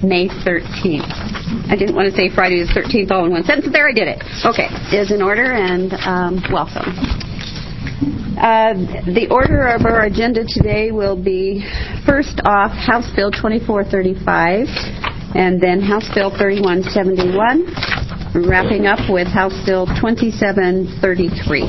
May 13th. I didn't want to say Friday the 13th all in one sentence. There, I did it. Okay, is in order, and welcome. The order of our agenda today will be, first off, House Bill 2435, and then House Bill 3171, wrapping up with House Bill 2733.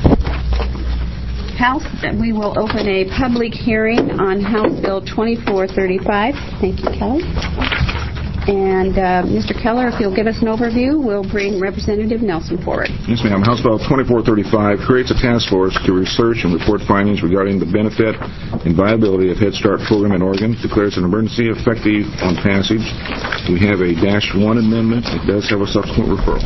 We will open a public hearing on House Bill 2435. Thank you, Kelly. And Mr. Keller, if you'll give us an overview, we'll bring Representative Nelson forward. Yes, ma'am. House Bill 2435 creates a task force to research and report findings regarding the benefit and viability of Head Start program in Oregon, declares an emergency effective on passage. We have a -1 amendment. It does have a subsequent referral.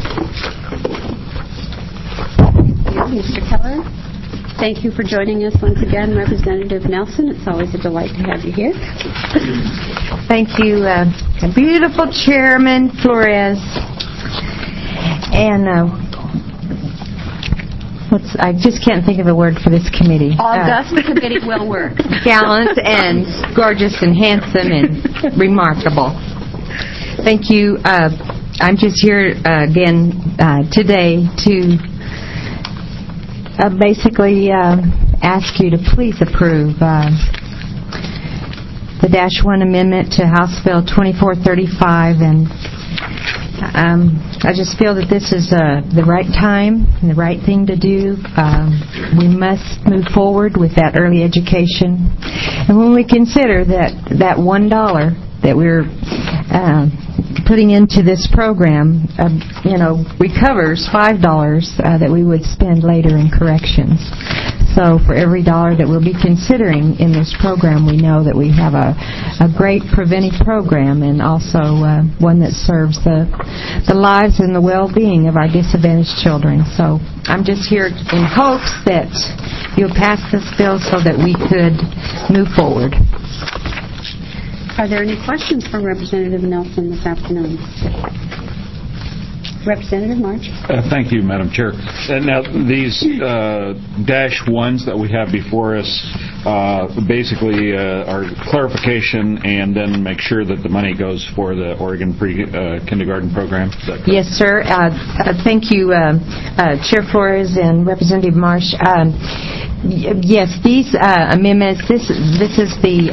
Thank you, Mr. Keller. Thank you for joining us once again, Representative Nelson. It's always a delight to have you here. Thank you, beautiful Chairman Flores. And I just can't think of a word for this committee. August committee will work. Gallant and gorgeous and handsome and remarkable. Thank you. I'm just here again today to basically ask you to please approve the -1 amendment to House Bill 2435, and I just feel that this is the right time and the right thing to do. We must move forward with that early education, and when we consider that $1 that we're putting into this program, recovers $5 that we would spend later in corrections. So for every $1 that we'll be considering in this program, we know that we have a great preventive program, and also one that serves the lives and the well-being of our disadvantaged children. So I'm just here in hopes that you'll pass this bill so that we could move forward. Are there any questions for Representative Nelson this afternoon? Representative March. Thank you, Madam Chair. Now, these -1s that we have before us basically are clarification, and then make sure that the money goes for the Oregon pre-kindergarten program. Yes, sir. Thank you, Chair Flores and Representative Marsh. Yes, these amendments, this is the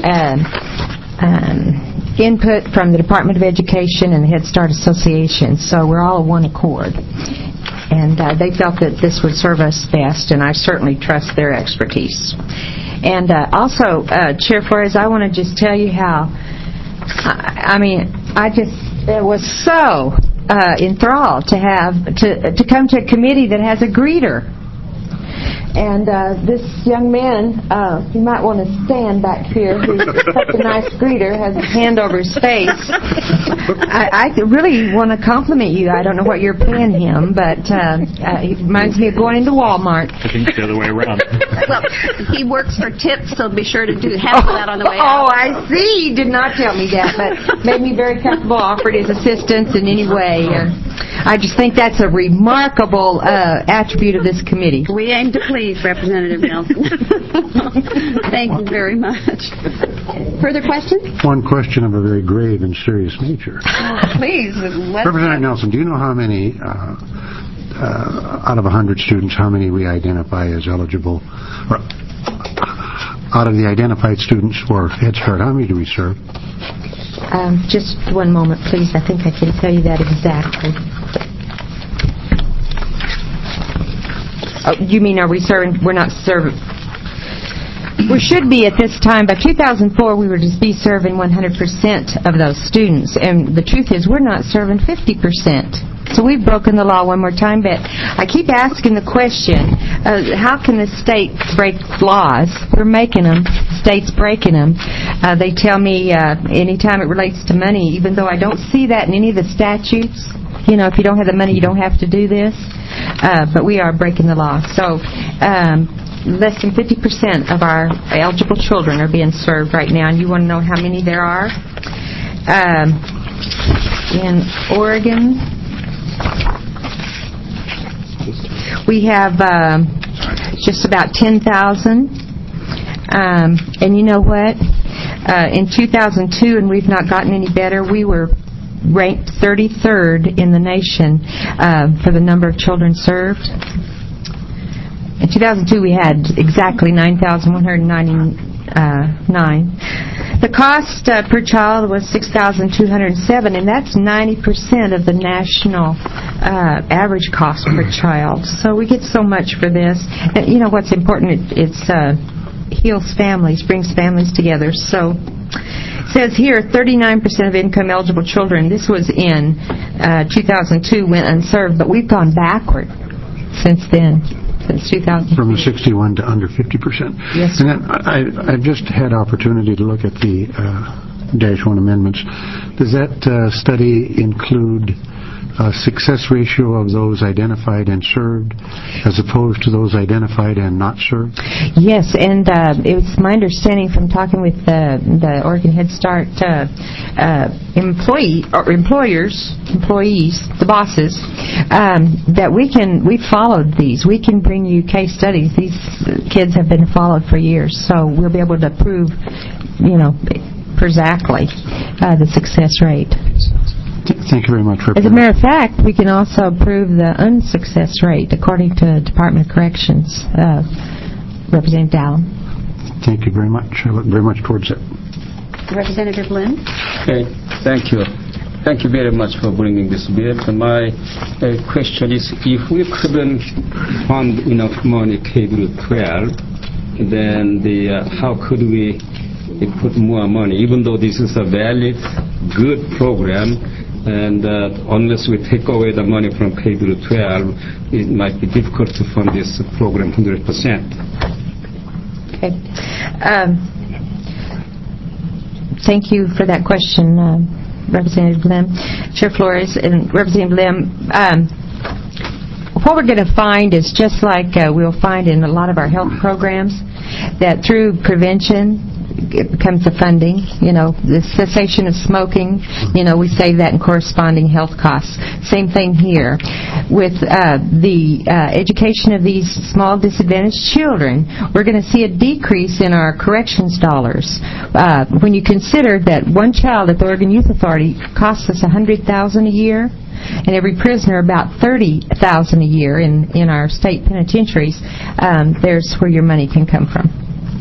input from the Department of Education and the Head Start Association, so we're all one accord. And they felt that this would serve us best, and I certainly trust their expertise. And also, Chair Flores, I want to just tell you how, I was so enthralled to come to a committee that has a greeter. And this young man, you might want to stand back here, who's such a nice greeter, has his hand over his face. I really want to compliment you. I don't know what you're paying him, but he reminds me of going into Walmart. I think the other way around. Well, he works for tips, so be sure to have that on the way out. Oh, I see. He did not tell me that, but made me very comfortable, offered his assistance in any way. I just think that's a remarkable attribute of this committee. We aim to please, Representative Nelson. Thank you very much. Further questions? One question of a very grave and serious nature. Please. Representative Nelson, do you know how many, out of 100 students, how many we identify as eligible? Or, out of the identified students for Head Start, how many do we serve? Just one moment, please. I think I can tell you that exactly. Oh, you mean are we serving? We're not serving. We should be at this time. By 2004, we were to be serving 100% of those students. And the truth is, we're not serving 50%. So we've broken the law one more time. But I keep asking the question, how can the state break laws? We're making them. States breaking them. They tell me anytime it relates to money, even though I don't see that in any of the statutes, if you don't have the money, you don't have to do this. But we are breaking the law. So less than 50% of our eligible children are being served right now. And you want to know how many there are? In Oregon, we have just about 10,000. And you know what? In 2002, and we've not gotten any better, we were ranked 33rd in the nation for the number of children served. In 2002, we had exactly 9,199. The cost per child was $6,207, and that's 90% of the national average cost per child. So we get so much for this. And you know what's important? It heals families, brings families together. So it says here 39% of income-eligible children, this was in 2002, went unserved, but we've gone backward since then. Since 2000. From the 61 to under 50%. Yes. And then I just had opportunity to look at the Dash 1 amendments. Does that study include a success ratio of those identified and served as opposed to those identified and not served? Yes, and it was my understanding from talking with the Oregon Head Start employees, the bosses, that we followed these. We can bring you case studies. These kids have been followed for years, so we'll be able to prove, exactly the success rate. Thank you very much. As a matter of fact, we can also prove the unsuccess rate according to Department of Corrections, Representative Dallin. Thank you very much. I look very much towards it. Representative Lynn? Okay, thank you. Thank you very much for bringing this bill. My question is, if we couldn't fund enough money K-12, then how could we put more money? Even though this is a valid, good program, and unless we take away the money from K-12, it might be difficult to fund this program 100%. Okay. Thank you for that question, Representative Lim. Chair Flores and Representative Lim. What we're going to find is just like we'll find in a lot of our health programs, that through prevention, it becomes the funding, the cessation of smoking, we save that in corresponding health costs. Same thing here. With the education of these small disadvantaged children, we're going to see a decrease in our corrections dollars. When you consider that one child at the Oregon Youth Authority costs us $100,000 a year, and every prisoner about $30,000 a year in our state penitentiaries, there's where your money can come from.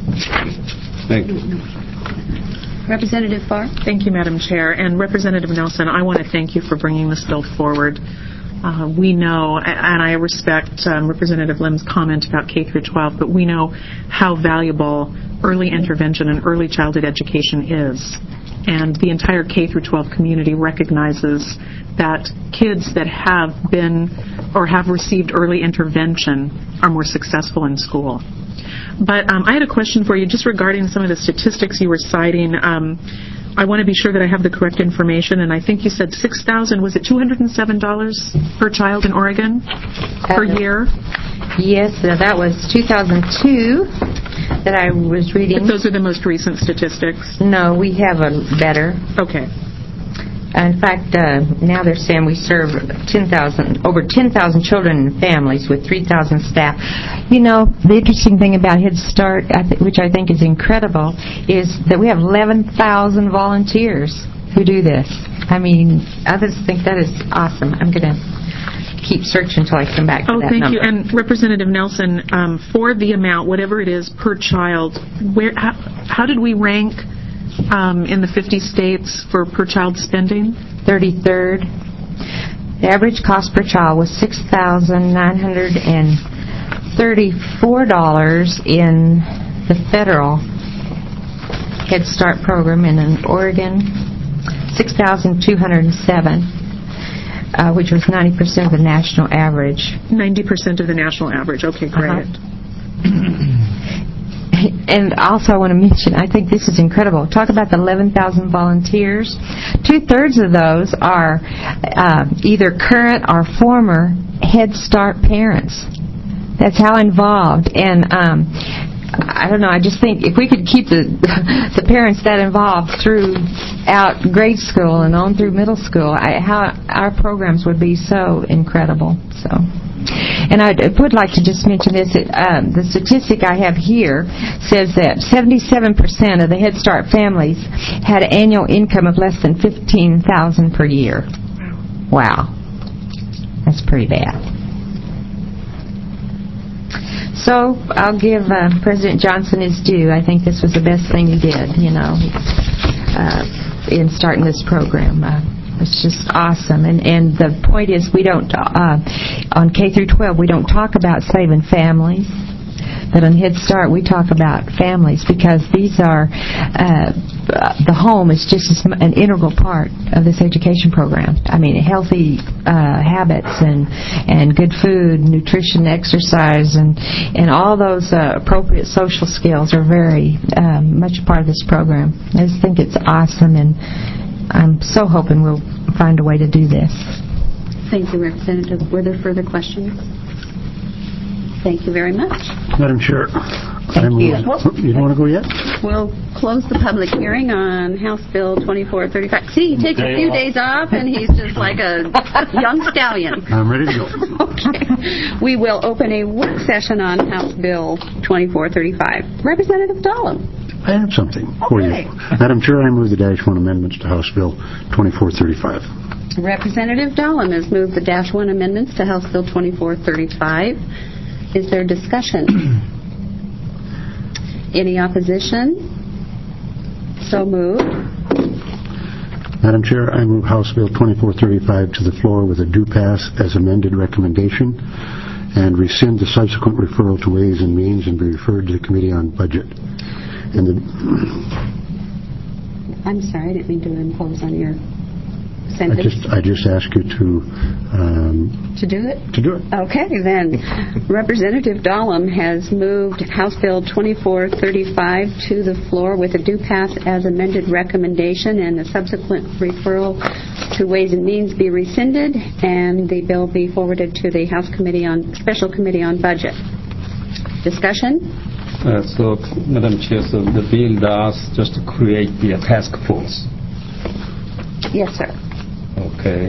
Thank you. Representative Farr? Thank you, Madam Chair. And Representative Nelson, I want to thank you for bringing this bill forward. We know, and I respect Representative Lim's comment about K-12, but we know how valuable early intervention and early childhood education is. And the entire K-12 community recognizes that kids that have been or have received early intervention are more successful in school. But I had a question for you just regarding some of the statistics you were citing. I want to be sure that I have the correct information, and I think you said $6,000. Was it $207 per child in Oregon per year? Yes, that was 2002 that I was reading. But those are the most recent statistics? No, we have a better. Okay. In fact, now they're saying we serve over 10,000 children and families with 3,000 staff. The interesting thing about Head Start, which I think is incredible, is that we have 11,000 volunteers who do this. I mean, others think that is awesome. I'm going to keep searching until I come back to that number. Oh, thank you. And Representative Nelson, for the amount, whatever it is per child, how did we rank in the 50 states for per child spending? 33rd. The average cost per child was $6,934 in the federal Head Start program, and in Oregon, $6,207, which was 90% of the national average. 90% of the national average. Okay, great. And also I want to mention, I think this is incredible. Talk about the 11,000 volunteers. 2/3 of those are either current or former Head Start parents. That's how involved. And I don't know, I just think if we could keep the parents that involved throughout grade school and on through middle school, how our programs would be so incredible. So And I would like to just mention this. The statistic I have here says that 77% of the Head Start families had an annual income of less than $15,000 per year. Wow. That's pretty bad. So I'll give President Johnson his due. I think this was the best thing he did, in starting this program. It's just awesome. And the point is, we don't, on K through 12, we don't talk about saving families. But on Head Start, we talk about families because these are, the home is just an integral part of this education program. I mean, healthy habits and good food, nutrition, exercise, and all those appropriate social skills are very much a part of this program. I just think it's awesome, and I'm so hoping we'll find a way to do this. Thank you, Representative. Were there further questions? Thank you very much. Madam Chair. Thank you. You don't want to go yet? We'll close the public hearing on House Bill 2435. See, he takes a few days off, and he's just like a young stallion. I'm ready to go. Okay. We will open a work session on House Bill 2435. Representative Dahlem. I have something for you. Madam Chair, I move the Dash 1 amendments to House Bill 2435. Representative Dahlem has moved the Dash 1 amendments to House Bill 2435. Is there discussion? Any opposition? So moved. Madam Chair, I move House Bill 2435 to the floor with a due pass as amended recommendation and rescind the subsequent referral to Ways and Means and be referred to the Committee on Budget. I'm sorry, I didn't mean to impose on your sentence. I just ask you to do it? To do it. Okay, then. Representative Dahlem has moved House Bill 2435 to the floor with a due pass as amended recommendation and the subsequent referral to Ways and Means be rescinded and the bill be forwarded to the Special Committee on Budget. Discussion? So, Madam Chair, so the bill does just create the task force. Yes, sir. Okay.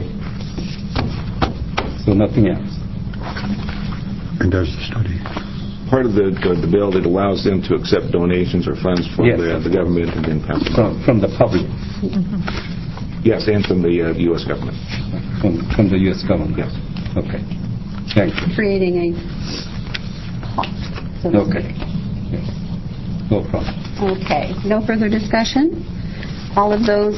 So nothing else. And does the study. Part of the bill that allows them to accept donations or funds from the government and then pass them. From the public. Yes, and from the U.S. government. From the U.S. government. Yes. Okay. Thank you. Creating a pot. Okay. Yes. No problem. Okay. No further discussion? All of those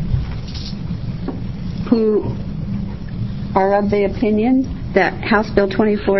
who are of the opinion that House Bill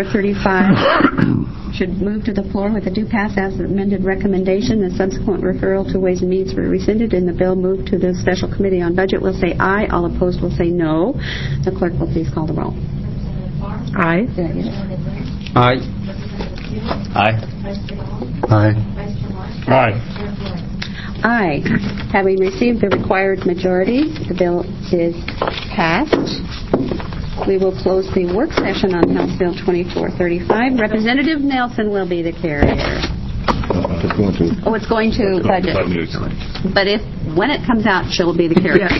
2435 should move to the floor with a due pass as amended recommendation and subsequent referral to Ways and Means be rescinded and the bill moved to the Special Committee on Budget will say aye. All opposed will say no. The clerk will please call the roll. Aye. Aye. Aye. Aye. Aye. Aye. Having received the required majority, the bill is passed. We will close the work session on House Bill 2435. Representative Nelson will be the carrier. It's going to budget. But when it comes out, she'll be the carrier.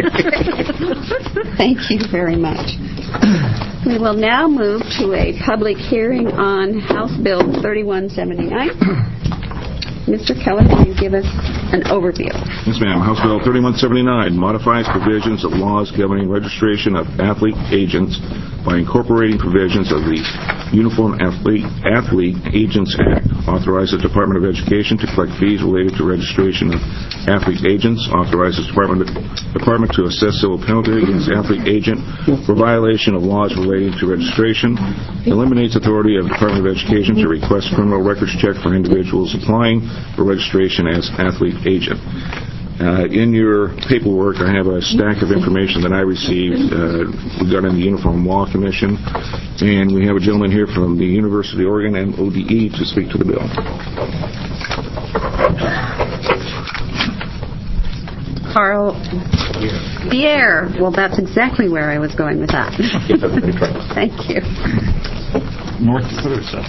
Thank you very much. We will now move to a public hearing on House Bill 3179. Mr. Keller, can you give us an overview? Yes, ma'am. House Bill 3179 modifies provisions of laws governing registration of athlete agents by incorporating provisions of the Uniform Athlete Agents Act, authorizes the Department of Education to collect fees related to registration of athlete agents, authorizes the Department to assess civil penalty against athlete agent for violation of laws relating to registration, eliminates authority of the Department of Education to request criminal records check for individuals applying for registration as athlete agent. In your paperwork, I have a stack of information that I received regarding the Uniform Law Commission, and we have a gentleman here from the University of Oregon, MODE, to speak to the bill. Carl Pierre. Well, that's exactly where I was going with that. Thank you. North Dakota stuff.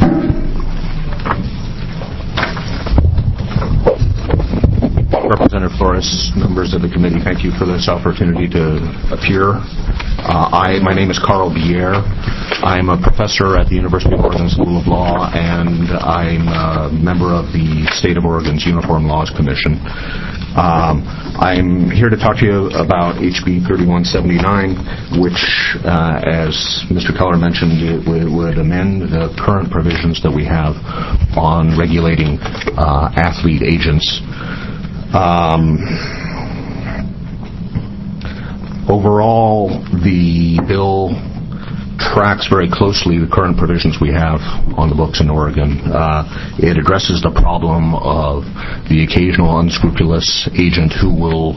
Representative Flores, members of the committee, thank you for this opportunity to appear. My name is Carl Bier. I'm a professor at the University of Oregon School of Law, and I'm a member of the State of Oregon's Uniform Laws Commission. I'm here to talk to you about HB 3179, which, as Mr. Keller mentioned, it would amend the current provisions that we have on regulating athlete agents. Overall, the bill tracks very closely the current provisions we have on the books in Oregon. It addresses the problem of the occasional unscrupulous agent who will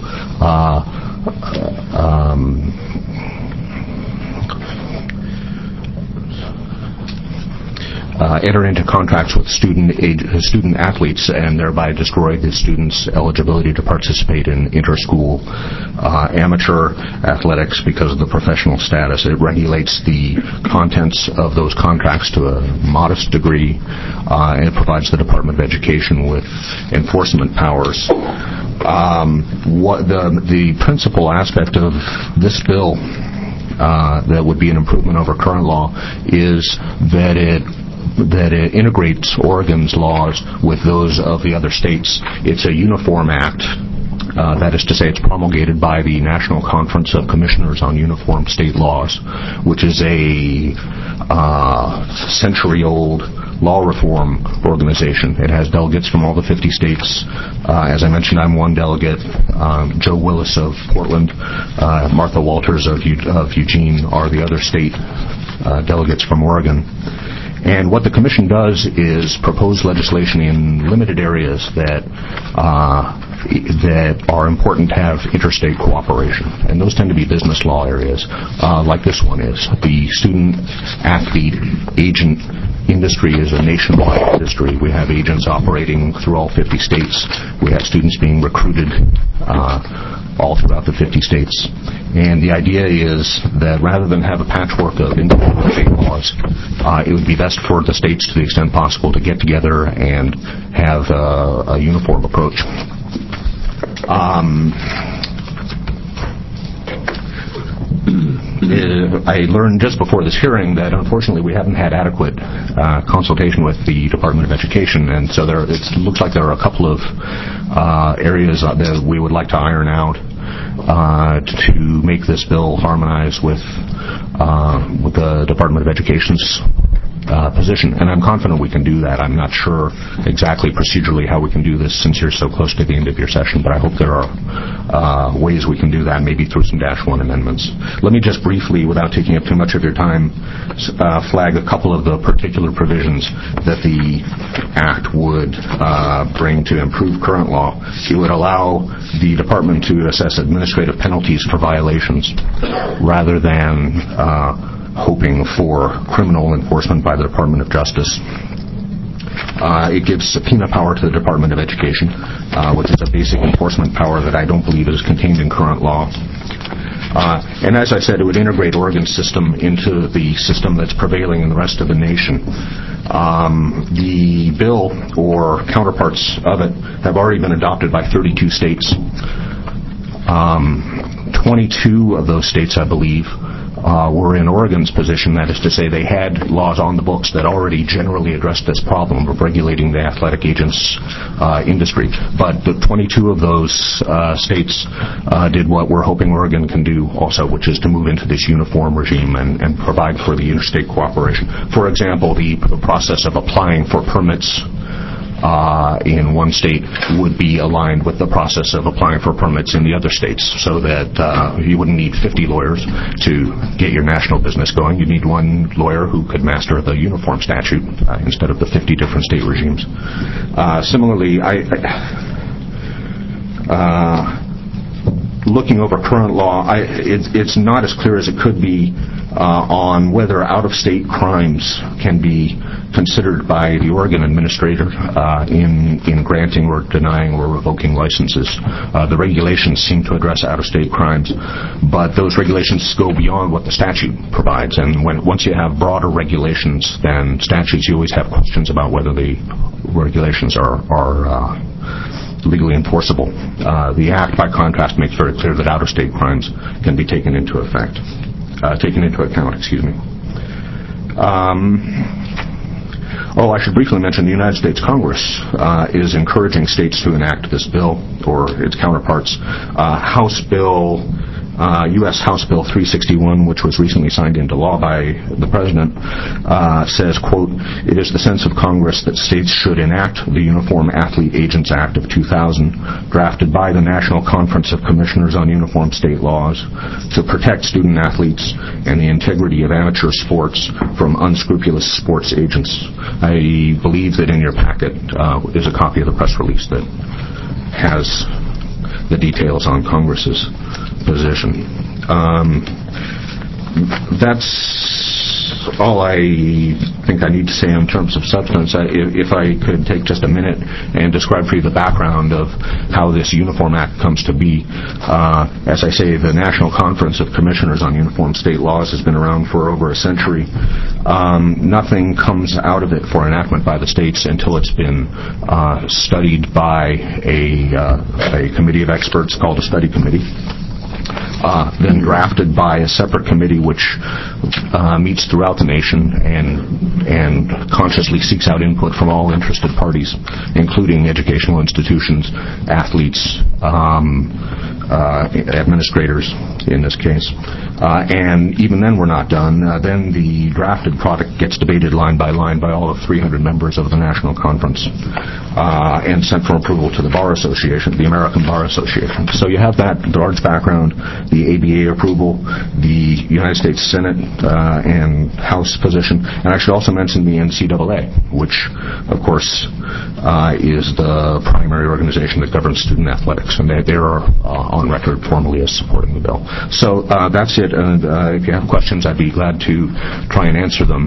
enter into contracts with student athletes and thereby destroy the students' eligibility to participate in inter-school amateur athletics because of the professional status. It regulates the contents of those contracts to a modest degree, and it provides the Department of Education with enforcement powers. The principal aspect of this bill that would be an improvement over current law is that it integrates Oregon's laws with those of the other states. It's a uniform act. That is to say, it's promulgated by the National Conference of Commissioners on Uniform State Laws, which is a century-old law reform organization. It has delegates from all the 50 states. As I mentioned, I'm one delegate. Joe Willis of Portland, Martha Walters of Eugene are the other state delegates from Oregon. And what the Commission does is propose legislation in limited areas that are important to have interstate cooperation. And those tend to be business law areas, like this one is. The student-athlete agent industry is a nationwide industry. We have agents operating through all 50 states. We have students being recruited all throughout the 50 states. And the idea is that rather than have a patchwork of individual state laws, it would be best for the states, to the extent possible, to get together and have a uniform approach. I learned just before this hearing that unfortunately we haven't had adequate consultation with the Department of Education, and so it looks like there are a couple of areas that we would like to iron out to make this bill harmonize with the Department of Education's position, and I'm confident we can do that. I'm not sure exactly procedurally how we can do this since you're so close to the end of your session, but I hope there are ways we can do that, maybe through some -1 amendments. Let me just briefly, without taking up too much of your time, flag a couple of the particular provisions that the Act would bring to improve current law. It would allow the Department to assess administrative penalties for violations rather than hoping for criminal enforcement by the Department of Justice. It gives subpoena power to the Department of Education, which is a basic enforcement power that I don't believe is contained in current law. And as I said, it would integrate Oregon's system into the system that's prevailing in the rest of the nation. The bill, or counterparts of it, have already been adopted by 32 states. 22 of those states, I believe, were in Oregon's position. That is to say, they had laws on the books that already generally addressed this problem of regulating the athletic agents industry. But the 22 of those states did what we're hoping Oregon can do also, which is to move into this uniform regime and provide for the interstate cooperation. For example, the process of applying for permits in one state would be aligned with the process of applying for permits in the other states, so that you wouldn't need 50 lawyers to get your national business going. You need one lawyer who could master the uniform statute instead of the 50 different state regimes. Similarly, looking over current law, it's not as clear as it could be on whether out-of-state crimes can be considered by the Oregon administrator in granting or denying or revoking licenses. The regulations seem to address out-of-state crimes, but those regulations go beyond what the statute provides. And once you have broader regulations than statutes, you always have questions about whether the regulations are legally enforceable. The Act, by contrast, makes very clear that out-of-state crimes can be taken into account. I should briefly mention the United States Congress is encouraging states to enact this bill, or its counterparts. U.S. House Bill 361, which was recently signed into law by the President, says, quote, "It is the sense of Congress that states should enact the Uniform Athlete Agents Act of 2000, drafted by the National Conference of Commissioners on Uniform State Laws, to protect student athletes and the integrity of amateur sports from unscrupulous sports agents." I believe that in your packet is a copy of the press release that has the details on Congress's position. That's all I think I need to say in terms of substance. If I could take just a minute and describe for you the background of how this Uniform Act comes to be. As I say, the National Conference of Commissioners on Uniform State Laws has been around for over a century. Nothing comes out of it for enactment by the states until it's been studied by a committee of experts called a study committee. Then drafted by a separate committee which meets throughout the nation and consciously seeks out input from all interested parties, including educational institutions, athletes, administrators in this case. And even then we're not done. Then the drafted product gets debated line by line by all of 300 members of the National Conference and sent for approval to the Bar Association, the American Bar Association. So you have that large background, the ABA approval, the United States Senate and House position, and I should also mention the NCAA, which, of course, is the primary organization that governs student athletics, and they are on record formally as supporting the bill. So that's it, and if you have questions, I'd be glad to try and answer them.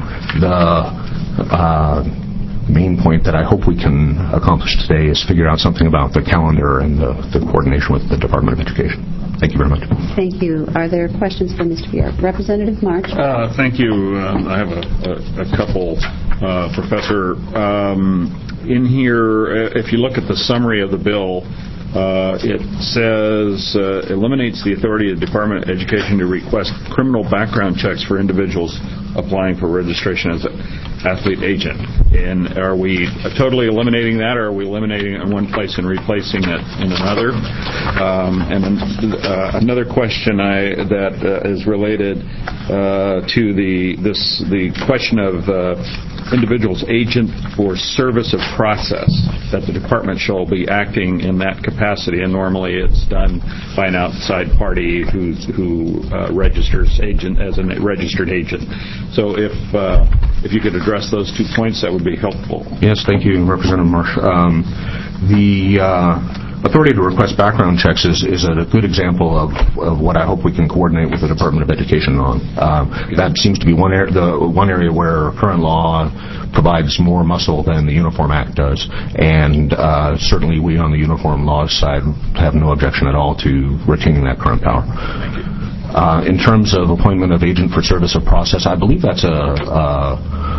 The main point that I hope we can accomplish today is figure out something about the calendar and the coordination with the Department of Education. Thank you very much. Thank you. Are there questions for Mr. Bjork? Representative March? Thank you. I have a couple, Professor. In here, if you look at the summary of the bill, it says eliminates the authority of the Department of Education to request criminal background checks for individuals applying for registration as an athlete agent. And are we totally eliminating that, or are we eliminating it in one place and replacing it in another? And then, another question that is related to the question of individual's agent for service of process, that the department shall be acting in that capacity, and normally it's done by an outside party who registers agent as a registered agent. So if you could address those 2 points, that would be helpful. Yes, thank you, Representative Marsh. The authority to request background checks is a good example of what I hope we can coordinate with the Department of Education on. That seems to be one area where current law provides more muscle than the Uniform Act does, and certainly we on the uniform laws side have no objection at all to retaining that current power. In terms of appointment of agent for service of process, I believe that's a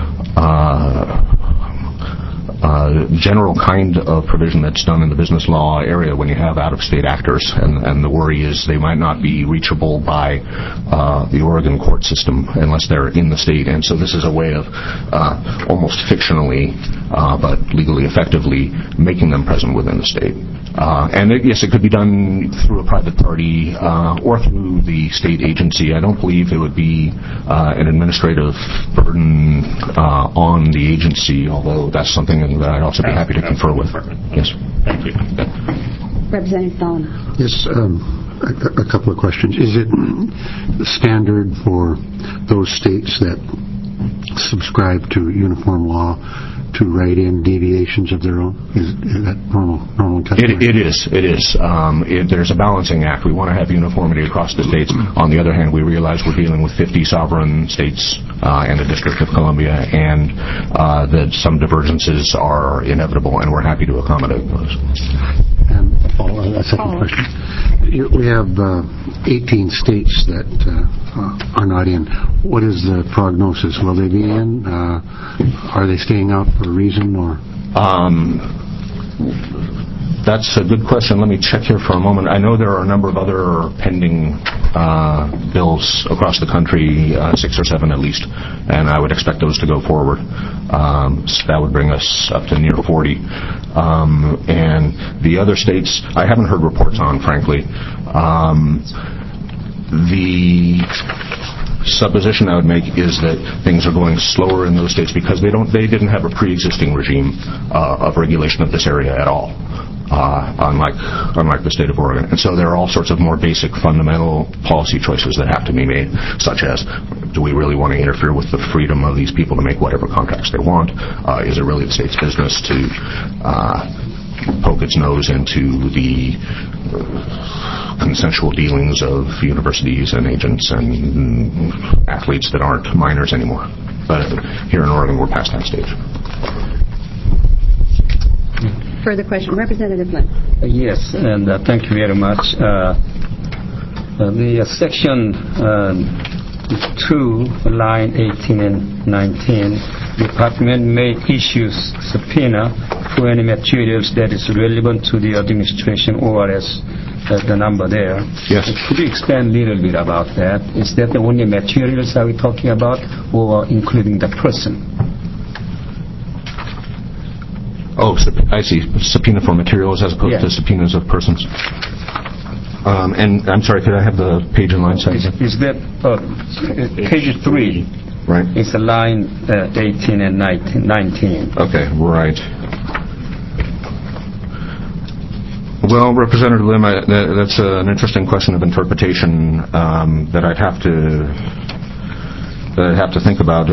general kind of provision that's done in the business law area when you have out-of-state actors, and the worry is they might not be reachable by the Oregon court system unless they're in the state, and so this is a way of almost fictionally but legally effectively making them present within the state. And yes, it could be done through a private party or through the state agency. I don't believe it would be an administrative burden on the agency, although that's something that I'd also be happy to confer with. Yes. Thank you. Representative Solomon. Yes, a couple of questions. Is it standard for those states that subscribe to uniform law to write in deviations of their own? Is that normal custom? It is. There's a balancing act. We want to have uniformity across the states. On the other hand, we realize we're dealing with 50 sovereign states and the District of Columbia, and that some divergences are inevitable, and we're happy to accommodate those. And a second question. We have 18 states that are not in. What is the prognosis? Will they be in? Are they staying out for a reason, or? That's a good question. Let me check here for a moment. I know there are a number of other pending bills across the country, 6 or 7 at least, and I would expect those to go forward. So that would bring us up to near 40. And the other states, I haven't heard reports on, frankly. The supposition I would make is that things are going slower in those states because they didn't have a pre-existing regime of regulation of this area at all, unlike the state of Oregon. And so there are all sorts of more basic fundamental policy choices that have to be made, such as, do we really want to interfere with the freedom of these people to make whatever contracts they want? Is it really the state's business to poke its nose into the consensual dealings of universities and agents and athletes that aren't minors anymore? But here in Oregon, we're past that stage. Further question, Representative Lim. Yes, and thank you very much. The section 2, line 18 and 19, Department may issue subpoena for any materials that is relevant to the administration, ORS, the number there. Yes. Could you expand a little bit about that? Is that the only materials are we talking about, or including the person? Oh, I see. Subpoena for materials as opposed to subpoenas of persons. And I'm sorry, could I have the page and line size? Is that page 3? Right. It's a line 18 and 19. Okay, right. Well, Representative Lim, that's an interesting question of interpretation that I'd have to think about.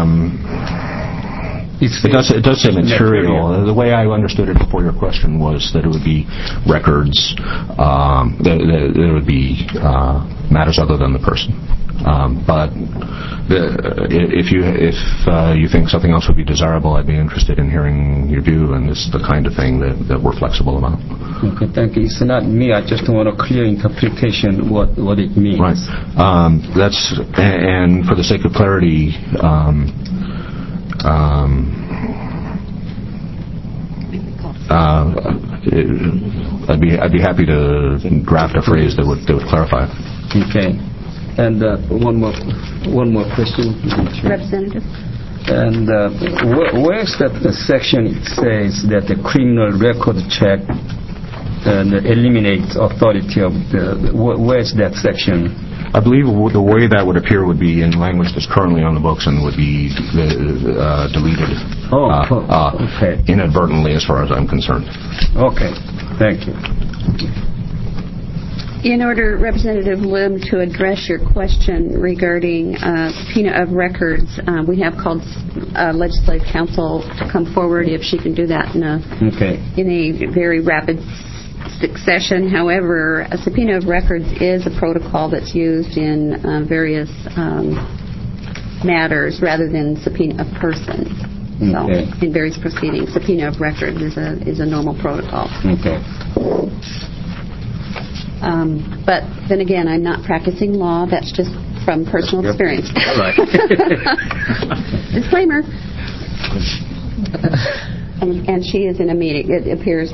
It does say material. The way I understood it before your question was that it would be records, that it would be matters other than the person. But if you think something else would be desirable, I'd be interested in hearing your view, and this is the kind of thing that we're flexible about. Okay, thank you. It's not me. I just want a clear interpretation what it means. Right. And for the sake of clarity, I'd be happy to draft a phrase that would clarify it. Okay. And one more question, Representative. And where's that section says that the criminal record check eliminates authority of the? Where's that section? I believe the way that would appear would be in language that's currently on the books and would be deleted okay. Inadvertently, as far as I'm concerned. Okay. Thank you. In order, Representative Lim, to address your question regarding subpoena of records, we have called Legislative Counsel to come forward if she can do that in a very rapid succession. However, a subpoena of records is a protocol that's used in various matters rather than subpoena of person. So, in various proceedings, subpoena of records is a normal protocol. Okay. But then again, I'm not practicing law. That's just from personal experience. Right. Disclaimer. And she is in a meeting. It appears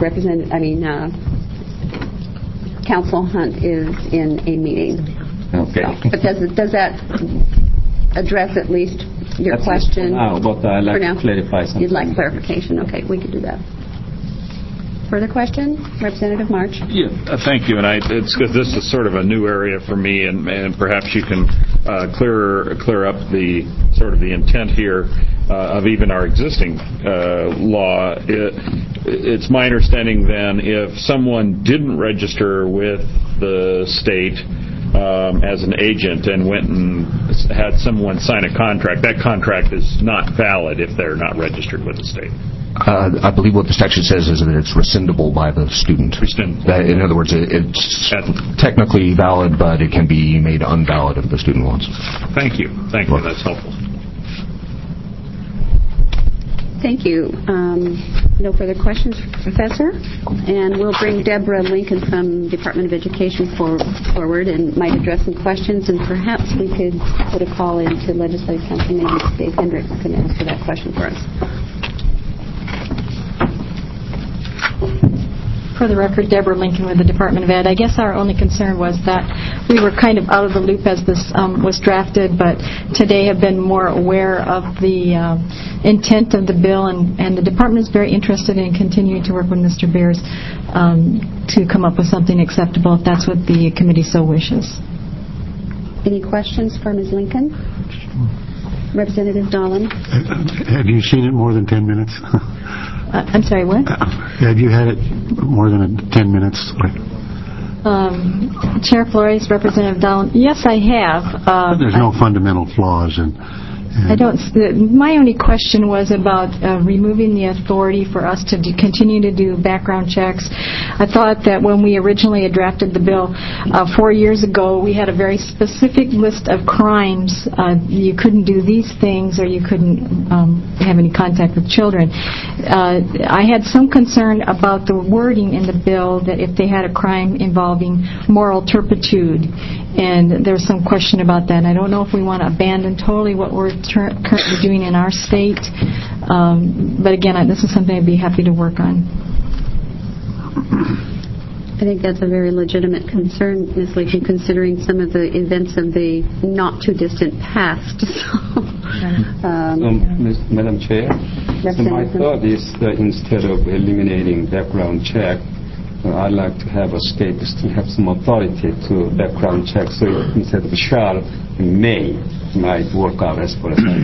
Counsel Hunt is in a meeting. Okay. So, but does that address at least your question? No, but I'd like to clarify something. You'd like clarification? Okay, we can do that. Further question? Representative March? Yeah, thank you. And it's because this is sort of a new area for me, and perhaps you can clear up the sort of the intent here of even our existing law. It's my understanding then if someone didn't register with the state as an agent and went and had someone sign a contract, that contract is not valid if they're not registered with the state. I believe what the statute says is that it's rescindable by the student. In other words, it's technically valid, but it can be made invalid if the student wants. Thank you. That's helpful. Thank you. No further questions, Professor? And we'll bring Deborah Lincoln from Department of Education forward and might address some questions, and perhaps we could put a call into Legislative Counsel. Maybe Dave Hendricks can answer that question for us. For the record, Deborah Lincoln with the Department of Ed. I guess our only concern was that we were kind of out of the loop as this was drafted, but today have been more aware of the intent of the bill, and the department is very interested in continuing to work with Mr. Beers to come up with something acceptable if that's what the committee so wishes. Any questions for Ms. Lincoln? Representative Dahlin? Have you seen it more than 10 minutes? I'm sorry, what? Have you had it more than 10 minutes? Chair Flores, Representative Dahlin, yes, I have. There's no fundamental flaws in... I don't. My only question was about removing the authority for us to continue to do background checks. I thought that when we originally drafted the bill 4 years ago, we had a very specific list of crimes. You couldn't do these things, or you couldn't have any contact with children. I had some concern about the wording in the bill that if they had a crime involving moral turpitude, and there's some question about that. I don't know if we want to abandon totally what we're currently doing in our state, but again, this is something I'd be happy to work on. I think that's a very legitimate concern, Ms. Lincoln, considering some of the events of the not-too-distant past. Madam Chair, so my thought is that instead of eliminating background check, I'd like to have a state to have some authority to background check, so instead of shall, may might work out as far as I'm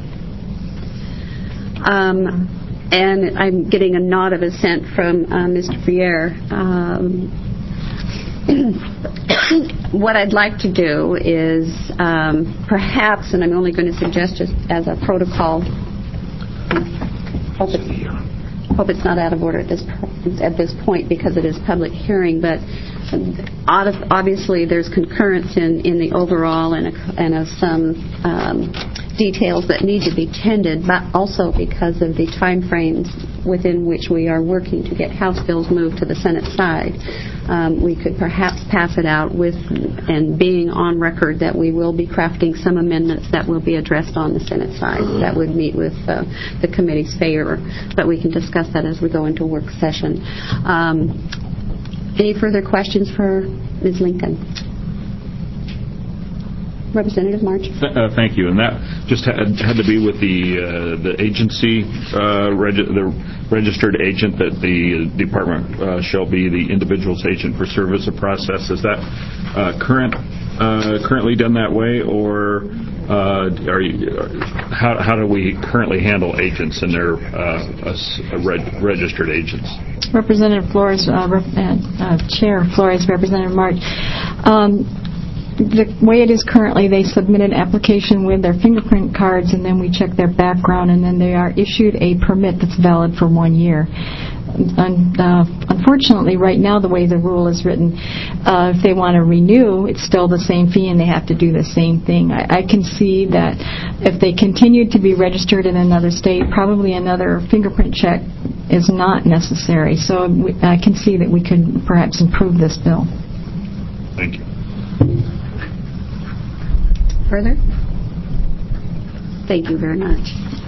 concerned. And I'm getting a nod of assent from Mr. Briere. What I'd like to do is perhaps, and I'm only going to suggest just as a protocol, hope it's not out of order at this point because it is public hearing, but obviously there's concurrence in the overall and some details that need to be tended, but also because of the time frames within which we are working to get House bills moved to the Senate side. We could perhaps pass it out with, and being on record that we will be crafting some amendments that will be addressed on the Senate side that would meet with the committee's favor, but we can discuss that as we go into work session. Any further questions for Ms. Lincoln? Representative March. Thank you. And that just had to be with the agency, the registered agent, that the department shall be the individual's agent for service of process. Is that currently done that way, or how do we currently handle agents and their registered agents? Representative Flores, Chair Flores, Representative March. The way it is currently, they submit an application with their fingerprint cards, and then we check their background, and then they are issued a permit that's valid for 1 year. Unfortunately, right now, the way the rule is written, if they want to renew, it's still the same fee, and they have to do the same thing. I can see that if they continue to be registered in another state, probably another fingerprint check is not necessary. So I can see that we could perhaps improve this bill. Thank you. Further? Thank you very much.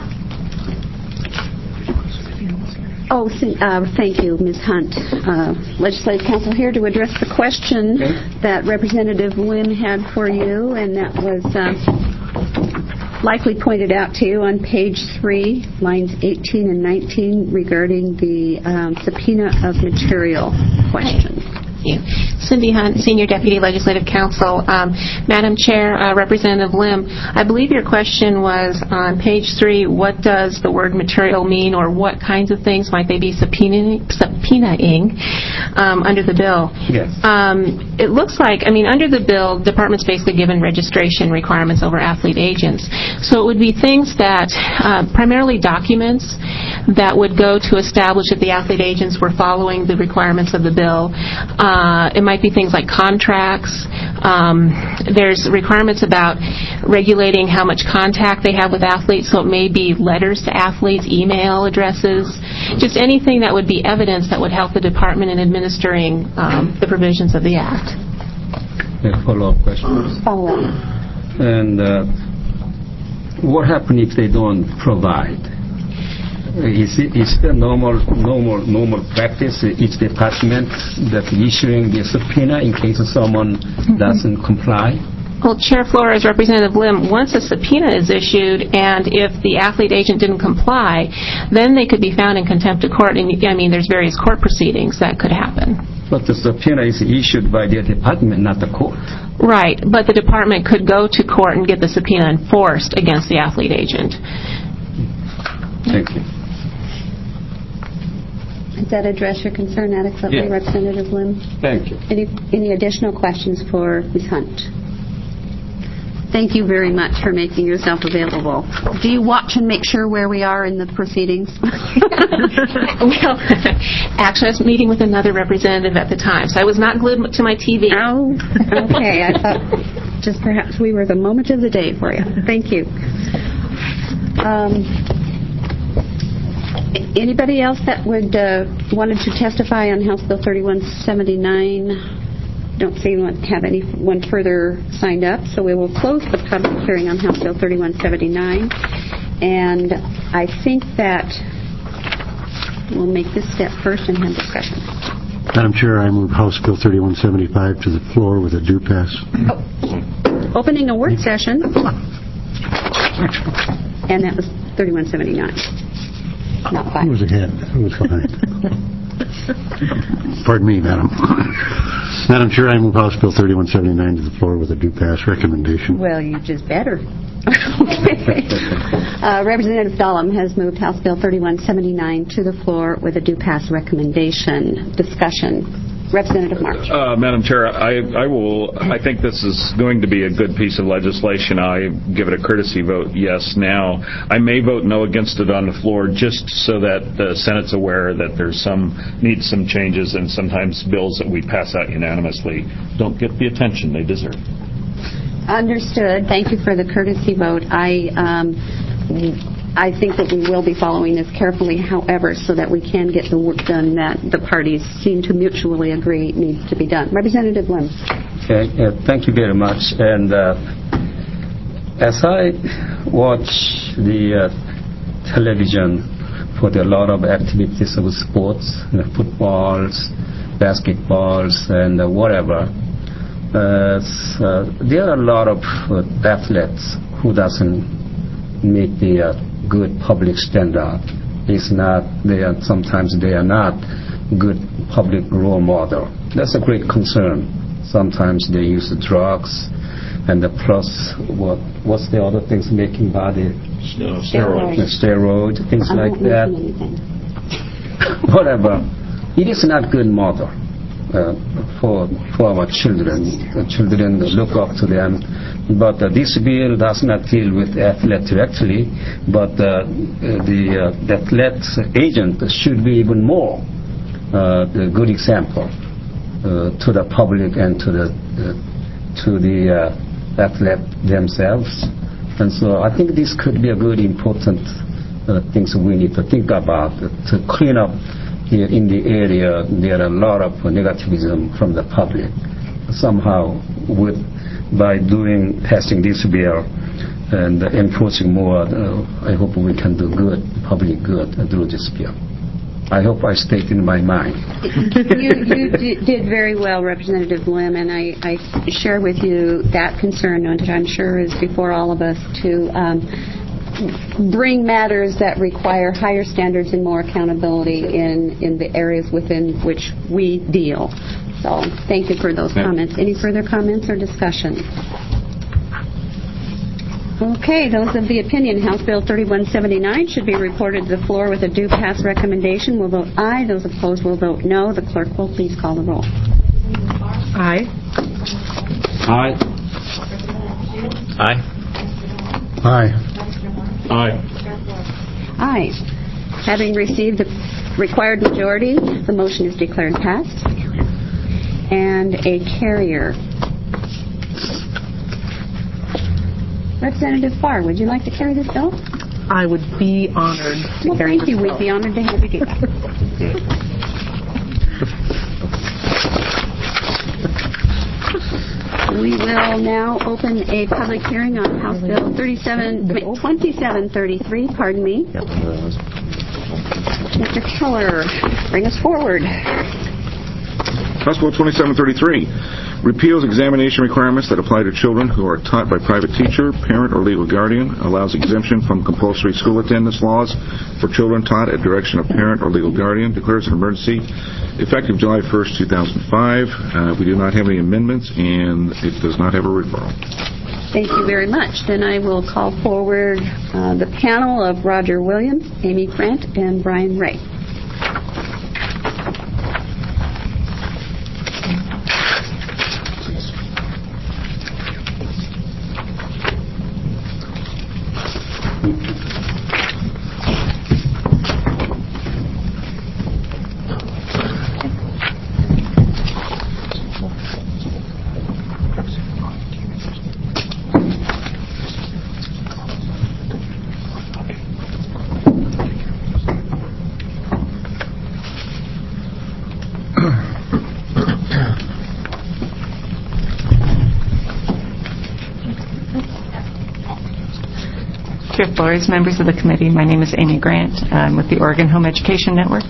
Oh, thank you, Ms. Hunt. Legislative Council here to address the question that Representative Lim had for you, and that was likely pointed out to you on page 3, lines 18 and 19, regarding the subpoena of material question. Thank you. Cindy Hunt, Senior Deputy Legislative Counsel. Madam Chair, Representative Lim, I believe your question was on page 3, what does the word material mean, or what kinds of things might they be subpoenaing under the bill? Yes. It looks like, under the bill, department's basically given registration requirements over athlete agents. So it would be things that, primarily documents, that would go to establish if the athlete agents were following the requirements of the bill. It might be things like contracts. There's requirements about regulating how much contact they have with athletes, so it may be letters to athletes, email addresses, just anything that would be evidence that would help the department in administering the provisions of the Act. Follow-up questions? Follow-up. And what happens if they don't provide? Is it a normal practice each department that issuing the subpoena in case someone doesn't comply? Well, Chair Flores, Representative Lim, once a subpoena is issued, and if the athlete agent didn't comply, then they could be found in contempt of court. And I mean, there's various court proceedings that could happen. But the subpoena is issued by the department, not the court. Right, but the department could go to court and get the subpoena enforced against the athlete agent. Thank you. Does that address your concern adequately, Yes. Representative Lim? Thank you. Any additional questions for Ms. Hunt? Thank you very much for making yourself available. Do you watch and make sure where we are in the proceedings? Well, actually, I was meeting with another representative at the time, so I was not glued to my TV. Oh, okay. I thought just perhaps we were the moment of the day for you. Thank you. Anybody else that would wanted to testify on House Bill 3179? Don't see anyone further signed up, so we will close the public hearing on House Bill 3179. And I think that we'll make this step first and have discussion. Madam Chair, I move House Bill 3175 to the floor with a due pass. Oh. Opening a work session. And that was 3179. Not 5. Who was ahead? Who was behind? Pardon me, Madam. Madam Chair, I move House Bill 3179 to the floor with a due pass recommendation. Well, you just better. Okay. Representative Dahlem has moved House Bill 3179 to the floor with a due pass recommendation. Discussion. Representative March. Madam Chair, I think this is going to be a good piece of legislation. I give it a courtesy vote yes now. I may vote no against it on the floor just so that the Senate's aware that there's needs some changes, and sometimes bills that we pass out unanimously don't get the attention they deserve. Understood. Thank you for the courtesy vote. I think that we will be following this carefully, however, so that we can get the work done that the parties seem to mutually agree needs to be done. Representative Lim. Okay, thank you very much. And as I watch the television for a lot of activities of sports, footballs, basketballs, and whatever, there are a lot of athletes who doesn't meet the good public standard. Sometimes they are not good public role model. That's a great concern. Sometimes they use drugs, and plus what's the other things making body steroid, things like that. Whatever. It is not good model for our children. The children look up to them. But this bill does not deal with athletes directly, but the athletes agent should be even more a good example to the public and to the athlete themselves. And so I think this could be a good important things we need to think about to clean up here in the area. There are a lot of negativism from the public. Somehow by passing this bill and enforcing more, I hope we can do good, public good through this bill. I hope I stated my mind. You did very well, Representative Lim, and I share with you that concern, which I'm sure is before all of us, to bring matters that require higher standards and more accountability in the areas within which we deal. So thank you for those comments. Any further comments or discussion? Okay, those of the opinion House Bill 3179 should be reported to the floor with a due pass recommendation will vote aye. Those opposed will vote no. The clerk will please call the roll. Aye. Aye. Aye. Aye. Aye. Aye. Having received the required majority, the motion is declared passed. And a carrier. Representative Farr, would you like to carry this bill? I would be honored to Well, carry thank you. this We'd bill. be honored to have you do that. We will now open a public hearing on House Bill 2733. Pardon me. Mr. Keller, bring us forward. House Bill 2733 repeals examination requirements that apply to children who are taught by private teacher, parent, or legal guardian, allows exemption from compulsory school attendance laws for children taught at direction of parent or legal guardian, declares an emergency effective July 1st, 2005. We do not have any amendments, and it does not have a referral. Thank you very much. Then I will call forward the panel of Roger Williams, Amy Grant, and Brian Ray. Chair Flores, members of the committee, my name is Amy Grant. I'm with the Oregon Home Education Network.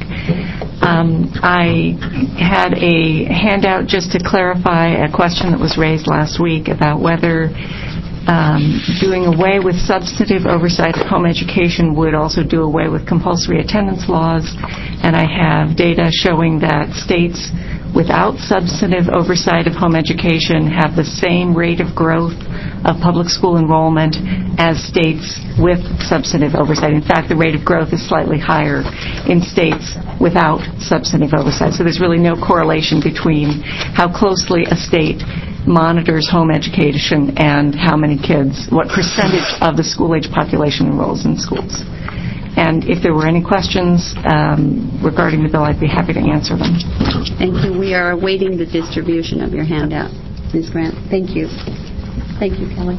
I had a handout just to clarify a question that was raised last week about whether doing away with substantive oversight of home education would also do away with compulsory attendance laws. And I have data showing that states without substantive oversight of home education have the same rate of growth of public school enrollment as states with substantive oversight. In fact, the rate of growth is slightly higher in states without substantive oversight. So there's really no correlation between how closely a state monitors home education and how many kids, what percentage of the school-age population enrolls in schools. And if there were any questions regarding the bill, I'd be happy to answer them. Thank you. We are awaiting the distribution of your handout, Ms. Grant. Thank you. Thank you, Kelly.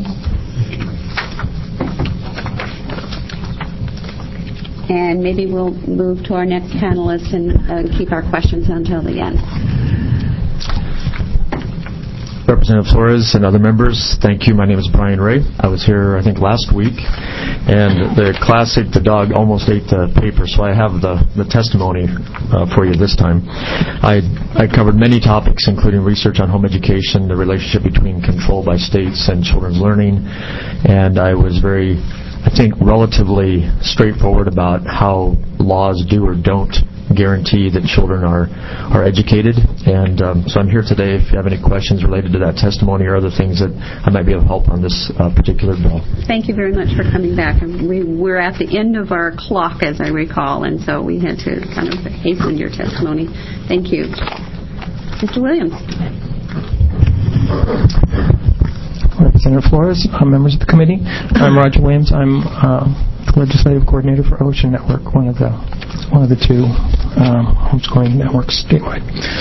And maybe we'll move to our next panelist and keep our questions until the end. Representative Flores and other members, thank you. My name is Brian Ray. I was here, I think, last week, and the classic, the dog almost ate the paper, so I have the testimony for you this time. I covered many topics, including research on home education, the relationship between control by states and children's learning, and I was very, I think, relatively straightforward about how laws do or don't guarantee that children are educated. And so I'm here today if you have any questions related to that testimony or other things that I might be able to help on this particular bill. Thank you very much for coming back. We're at the end of our clock, as I recall, and so we had to kind of hasten your testimony. Thank you. Mr. Williams. Representative Flores, members of the committee. I'm Roger Williams. I'm legislative coordinator for Ocean Network, one of the two homeschooling networks statewide.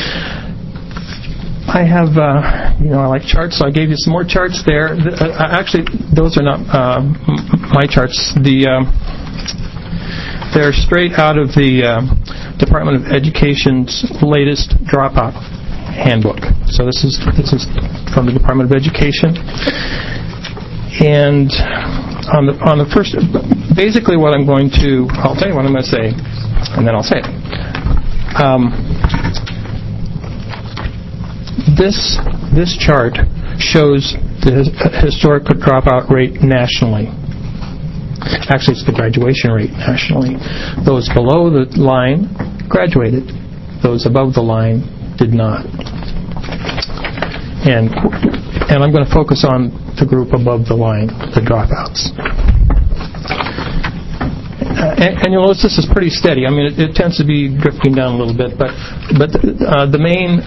I have, I like charts, so I gave you some more charts there. Actually, those are not my charts. They're straight out of the Department of Education's latest dropout handbook. So this is from the Department of Education, and on the first, basically what I'll tell you what I'm going to say, and then I'll say it. This chart shows the historic dropout rate nationally. Actually, it's the graduation rate nationally. Those below the line graduated. Those above the line did not. And I'm going to focus on the group above the line, the dropouts. And you'll notice this is pretty steady. I mean, it tends to be drifting down a little bit, but the main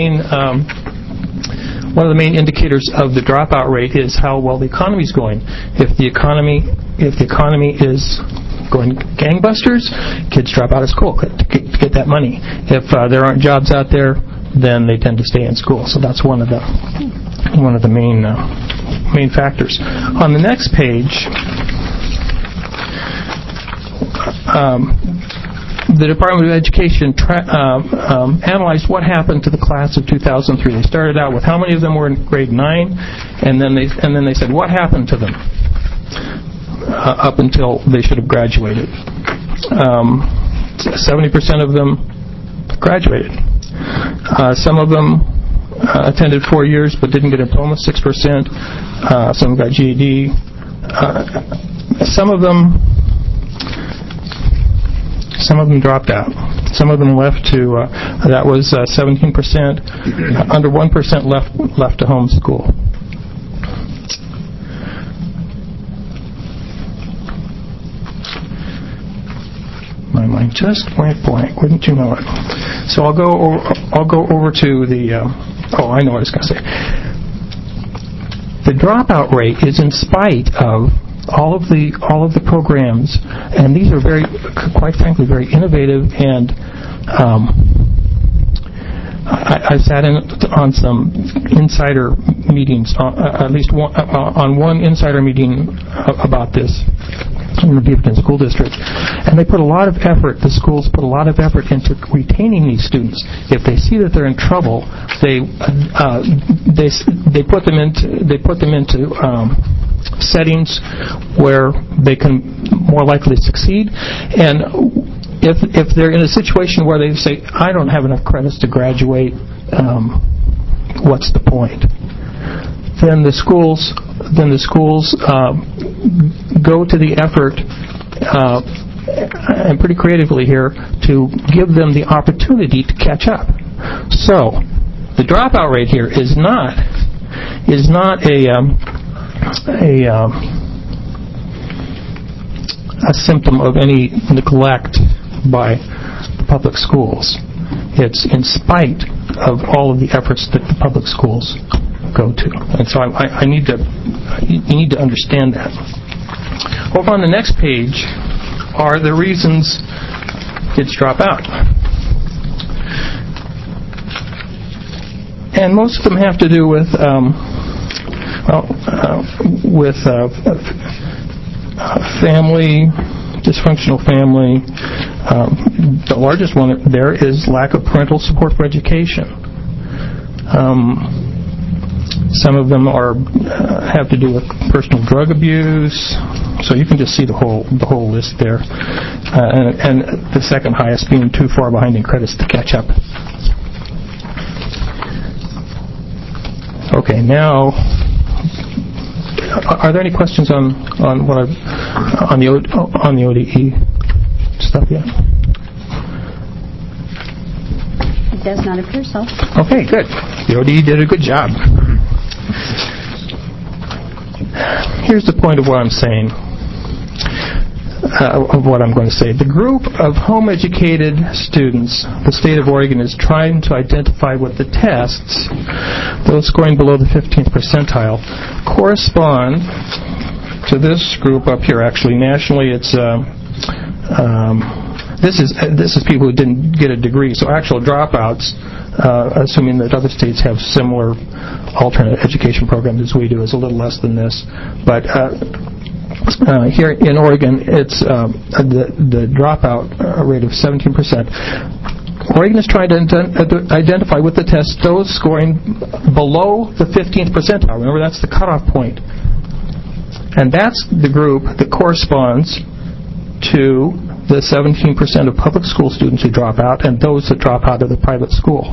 one of the main indicators of the dropout rate is how well the economy is going. If the economy is going gangbusters, kids drop out of school to get that money. If there aren't jobs out there, then they tend to stay in school. So that's one of the main factors. On the next page, the Department of Education analyzed what happened to the class of 2003. They started out with how many of them were in grade 9, and then they said what happened to them up until they should have graduated. 70% of them graduated. Some of them attended 4 years but didn't get a diploma, 6%. Some got GED. Some of them dropped out. Some of them left to, that was 17%. Under 1% left to homeschool. My mind just went blank. Wouldn't you know it? So I'll go over to the. I know what I was going to say. The dropout rate is in spite of all of the programs, and these are quite frankly, very innovative. And I sat in on some insider meetings, at least on one insider meeting about this in the Beaverton School District, and they put a lot of effort. The schools put a lot of effort into retaining these students. If they see that they're in trouble, they put them into settings where they can more likely succeed. And if they're in a situation where they say, I don't have enough credits to graduate, what's the point? Then the schools go to the effort, and pretty creatively here, to give them the opportunity to catch up. So the dropout rate here is not a symptom of any neglect by the public schools. It's in spite of all of the efforts that the public schools go to. And so you need to understand that. Over on the next page are the reasons kids drop out. And most of them have to do with family, dysfunctional family. The largest one there is lack of parental support for education. Some of them have to do with personal drug abuse. So you can just see the whole list there. And the second highest being too far behind in credits to catch up. Okay, now, are there any questions on the ODE stuff yet? It does not appear so. Okay, good. The ODE did a good job. Here's the point of what I'm saying. Of what I'm going to say. The group of home-educated students, the state of Oregon is trying to identify what the tests, those scoring below the 15th percentile, correspond to this group up here. Actually, nationally, it's this is people who didn't get a degree. So actual dropouts, assuming that other states have similar alternate education programs as we do, is a little less than this, but. Here in Oregon, it's the dropout rate of 17%. Oregon is trying to identify with the test those scoring below the 15th percentile. Remember, that's the cutoff point. And that's the group that corresponds to the 17% of public school students who drop out and those that drop out of the private school.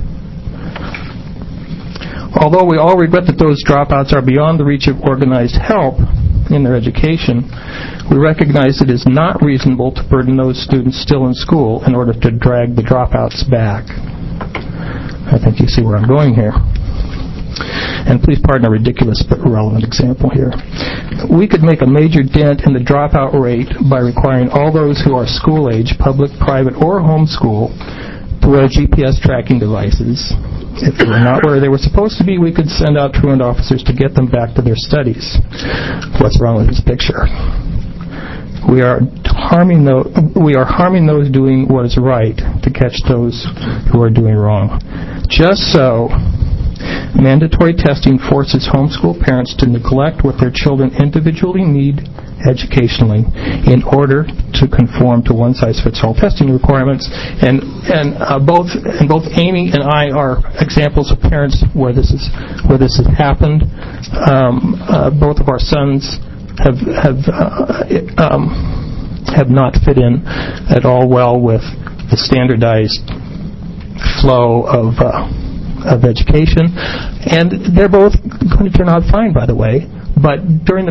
Although we all regret that those dropouts are beyond the reach of organized help in their education, we recognize it is not reasonable to burden those students still in school in order to drag the dropouts back. I think you see where I'm going here. And please pardon a ridiculous but relevant example here. We could make a major dent in the dropout rate by requiring all those who are school age, public, private, or homeschool, to wear GPS tracking devices. If they were not where they were supposed to be, we could send out truant officers to get them back to their studies. What's wrong with this picture? We are harming those doing what is right to catch those who are doing wrong. Just so, mandatory testing forces homeschool parents to neglect what their children individually need educationally in order to conform to one-size-fits-all testing requirements. And both Amy and I are examples of parents where this has happened. Both of our sons have have not fit in at all well with the standardized flow of education. And they're both going to turn out fine, by the way. But during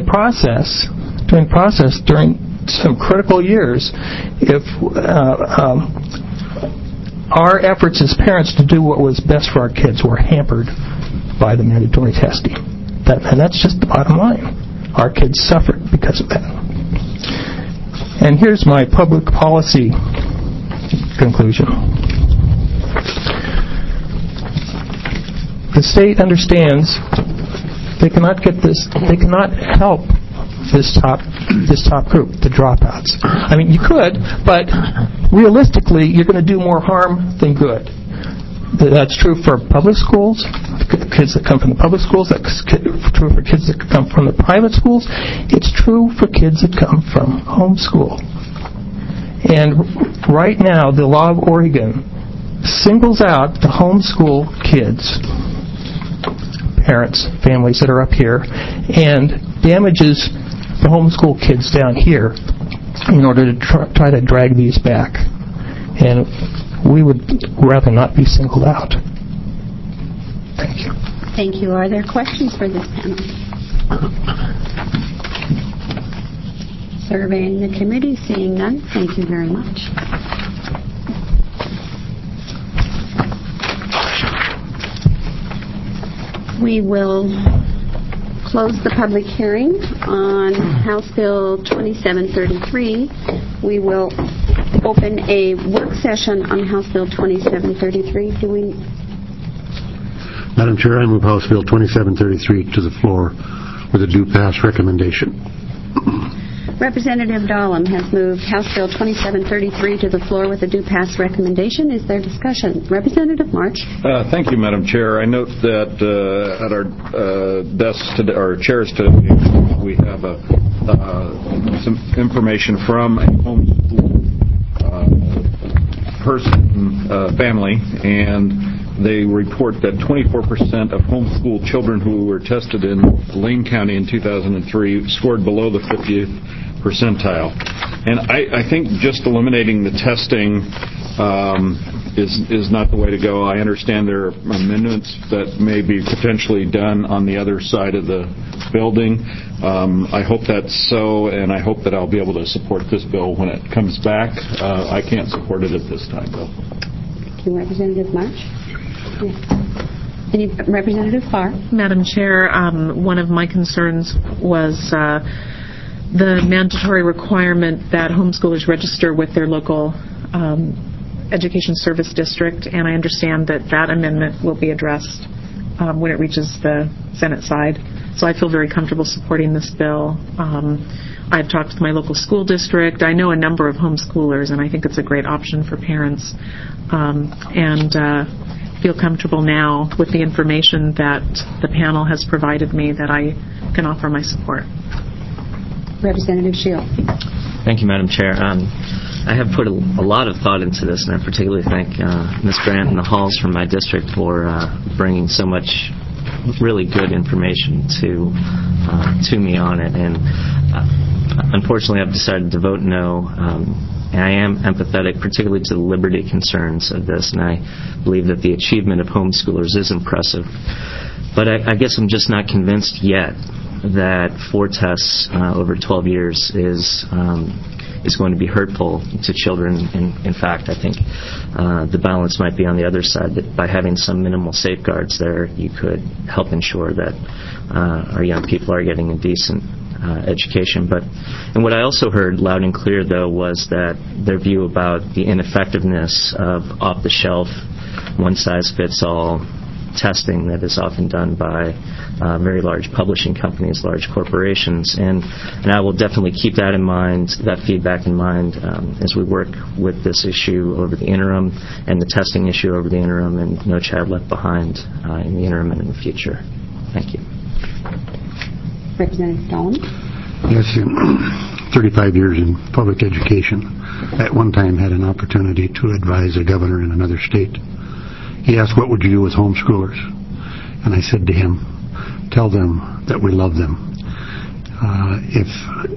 some critical years, if our efforts as parents to do what was best for our kids were hampered by the mandatory testing. And that's just the bottom line. Our kids suffered because of that. And here's my public policy conclusion. The state understands they cannot help this top group, the dropouts. I mean, you could, but realistically, you're going to do more harm than good. That's true for public schools, kids that come from the public schools. That's true for kids that come from the private schools. It's true for kids that come from homeschool. And right now, the law of Oregon singles out the homeschool kids, parents, families that are up here, and damages the homeschool kids down here in order to try to drag these back. And we would rather not be singled out. Thank you. Thank you. Are there questions for this panel? Surveying the committee, seeing none. Thank you very much. We will close the public hearing on House Bill 2733. We will open a work session on House Bill 2733. Madam Chair, I move House Bill 2733 to the floor with a due pass recommendation. Representative Dahlem has moved House Bill 2733 to the floor with a due pass recommendation. Is there discussion? Representative March. Thank you, Madam Chair. I note that at our desks today, our chairs today, we have some information from a homeschool family, and they report that 24% of homeschool children who were tested in Lane County in 2003 scored below the 50th percentile. And I think just eliminating the testing is not the way to go. I understand there are amendments that may be potentially done on the other side of the building. I hope that's so, and I hope that I'll be able to support this bill when it comes back. I can't support it at this time, though. Thank you, Representative March. Any Representative Farr? Madam Chair, one of my concerns was the mandatory requirement that homeschoolers register with their local education service district, and I understand that that amendment will be addressed when it reaches the Senate side. So I feel very comfortable supporting this bill. I've talked with my local school district. I know a number of homeschoolers, and I think it's a great option for parents. Feel comfortable now with the information that the panel has provided me that I can offer my support. Representative Shield. Thank you, Madam Chair. I have put a lot of thought into this, and I particularly thank Ms. Grant and the Halls from my district for bringing so much really good information to me on it. And unfortunately, I've decided to vote no. And I am empathetic, particularly to the liberty concerns of this, and I believe that the achievement of homeschoolers is impressive. But I guess I'm just not convinced yet that 4 tests over 12 years is going to be hurtful to children. In fact, I think the balance might be on the other side, that by having some minimal safeguards there, you could help ensure that our young people are getting a decent education. And what I also heard loud and clear, though, was that their view about the ineffectiveness of off-the-shelf, one-size-fits-all testing that is often done by very large publishing companies, large corporations. And I will definitely keep that in mind, that feedback in mind, as we work with this issue over the interim and the testing issue over the interim, and No Child Left Behind in the interim and in the future. Thank you. Representative Dahlem. Yes, 35 years in public education. At one time had an opportunity to advise a governor in another state. He asked, what would you do with homeschoolers? And I said to him, tell them that we love them. If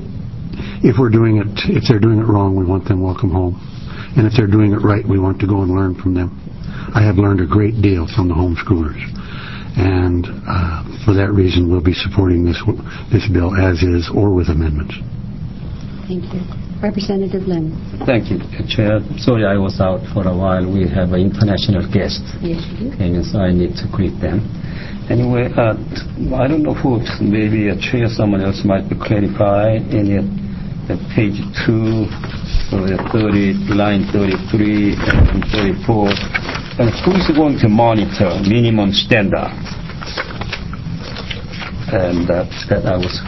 if they're doing it wrong, we want them welcome home. And if they're doing it right, we want to go and learn from them. I have learned a great deal from the homeschoolers. And for that reason, we'll be supporting this bill as is or with amendments. Thank you. Representative Lim. Thank you, Chair. Sorry I was out for a while. We have an international guest. Yes, you do. And so I need to greet them. Anyway, I don't know who, maybe a Chair, someone else might clarify in page 2, line 33 and 34. And who is going to monitor minimum standard? And that I was...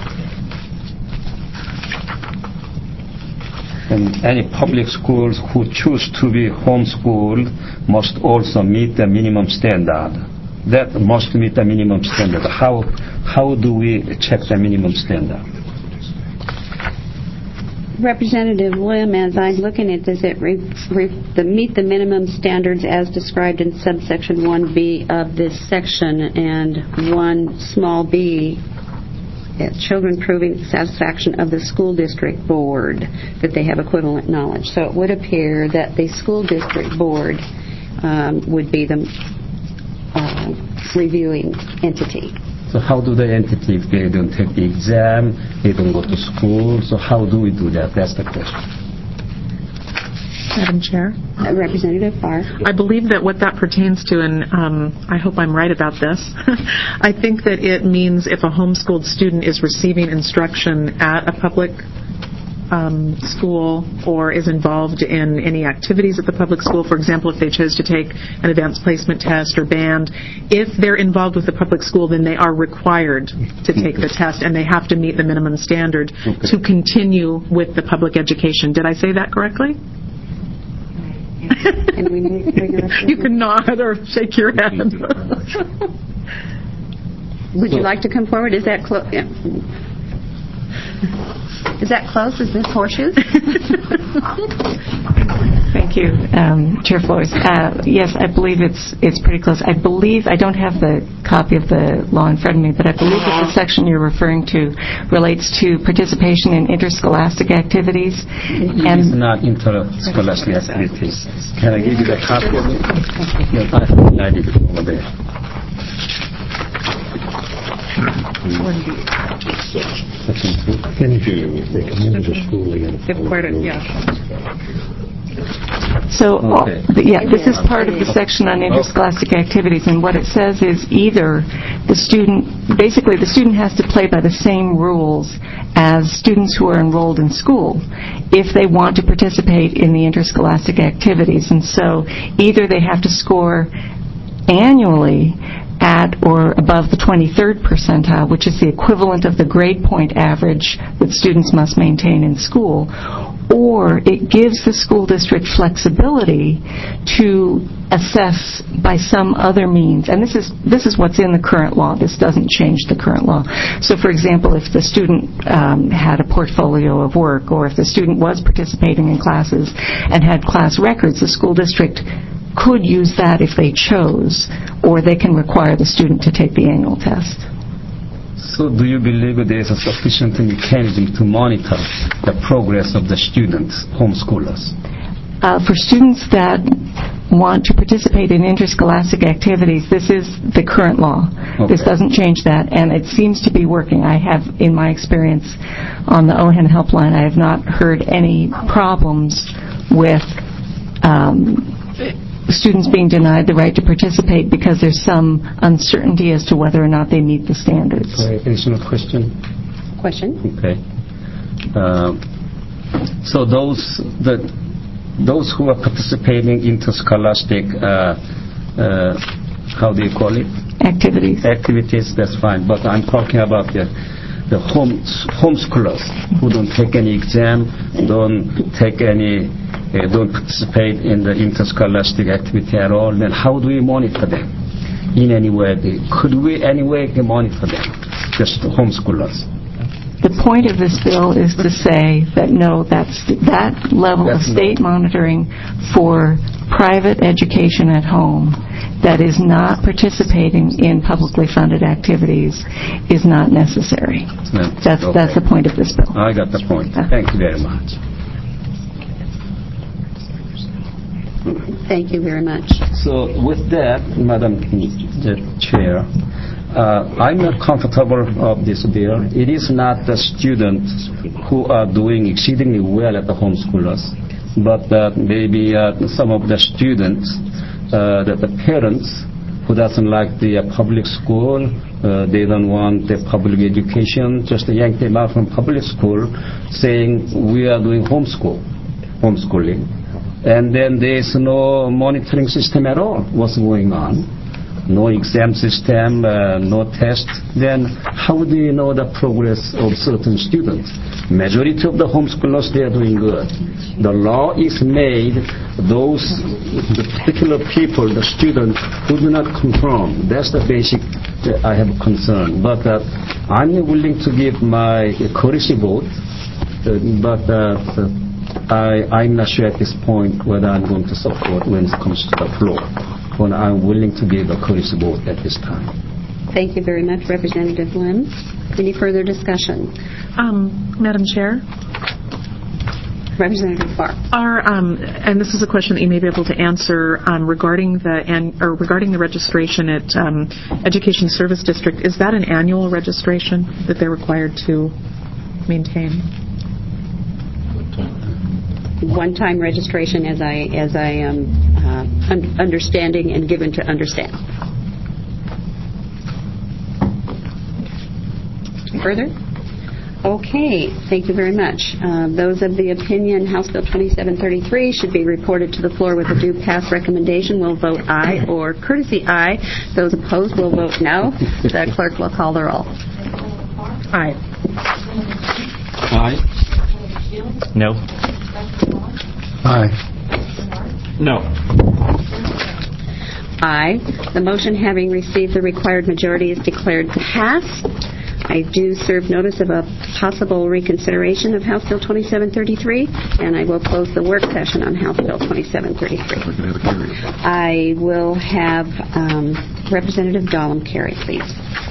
And any public schools who choose to be homeschooled must also meet the minimum standard. That must meet the minimum standard. How do we check the minimum standard? Representative Lim, as I'm looking at this, it meet the minimum standards as described in subsection 1B of this section, and 1 small b, children proving satisfaction of the school district board that they have equivalent knowledge. So it would appear that the school district board would be the reviewing entity. So how do the entity, if they don't take the exam, they don't go to school, so how do we do that? That's the question. Madam Chair? Representative Farr. I believe that what that pertains to, and I hope I'm right about this, I think that it means if a homeschooled student is receiving instruction at a public school or is involved in any activities at the public school, for example, if they chose to take an advanced placement test or band, if they're involved with the public school, then they are required to take the test and they have to meet the minimum standard to continue with the public education. Did I say that correctly? You can nod or shake your head. Would you like to come forward? Is that close? Yeah. Is that close? Is this horseshoes? Thank you, Chair Flores. Yes, I believe it's pretty close. I believe, I don't have the copy of the law in front of me, but I believe that the section you're referring to relates to participation in interscholastic activities. And it's not interscholastic activities. Can I give you the copy of it? Yes, I did it over there. So, this is part of the section on interscholastic activities, and what it says is either the student has to play by the same rules as students who are enrolled in school if they want to participate in the interscholastic activities. And so either they have to score annually at or above the 23rd percentile, which is the equivalent of the grade point average that students must maintain in school, or it gives the school district flexibility to assess by some other means. And this is what's in the current law. This doesn't change the current law. So, for example, if the student had a portfolio of work, or if the student was participating in classes and had class records, the school district could use that if they chose, or they can require the student to take the annual test. So do you believe there is a sufficient mechanism to monitor the progress of the students, homeschoolers? For students that want to participate in interscholastic activities, this is the current law. Okay. This doesn't change that, and it seems to be working. I have, in my experience on the OHEN helpline, I have not heard any problems with students being denied the right to participate because there's some uncertainty as to whether or not they meet the standards. Additional question? Okay. So those who are participating in interscholastic, how do you call it? Activities, that's fine. But I'm talking about the homeschoolers who don't take any exam, don't participate in the interscholastic activity at all. Then how do we monitor them? In any way, could we anyway monitor them? Just homeschoolers. The point of this bill is to say that no, that level of state monitoring for private education at home that is not participating in publicly funded activities is not necessary. That's the point of this bill. I got the point. Thank you very much. Thank you very much. So with that, Madam Chair, I'm not comfortable of this bill. It is not the students who are doing exceedingly well at the homeschoolers, but maybe some of the students, the parents who doesn't like the public school, they don't want the public education, just yank them out from public school, saying we are doing homeschooling. And then there's no monitoring system at all. What's going on? No exam system, no test. Then how do you know the progress of certain students? Majority of the homeschoolers, they are doing good. The law is made, the particular people, the students who do not conform. That's the basic I have concern. But I'm willing to give my courtesy vote, but I'm not sure at this point whether I'm going to support when it comes to the floor. But I'm willing to give a courtesy vote at this time. Thank you very much, Representative Lim. Any further discussion? Madam Chair? Representative Farr. And this is a question that you may be able to answer regarding the registration at Education Service District. Is that an annual registration that they're required to maintain? One-time registration, as I am understanding and given to understand. Further? Okay, thank you very much. Those of the opinion House Bill 2733 should be reported to the floor with a due pass recommendation will vote aye or courtesy aye. Those opposed will vote no. The clerk will call the roll. Aye. Aye. No. Aye. No. Aye. The motion having received the required majority is declared passed. I do serve notice of a possible reconsideration of House Bill 2733, and I will close the work session on House Bill 2733. I will have Representative Dahlem carry, please.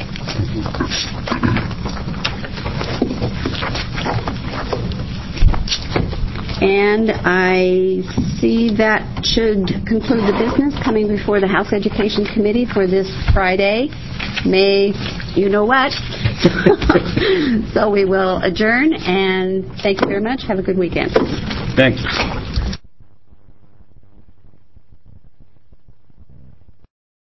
And I see that should conclude the business coming before the House Education Committee for this Friday, May, you know what. So we will adjourn, and thank you very much. Have a good weekend. Thank you.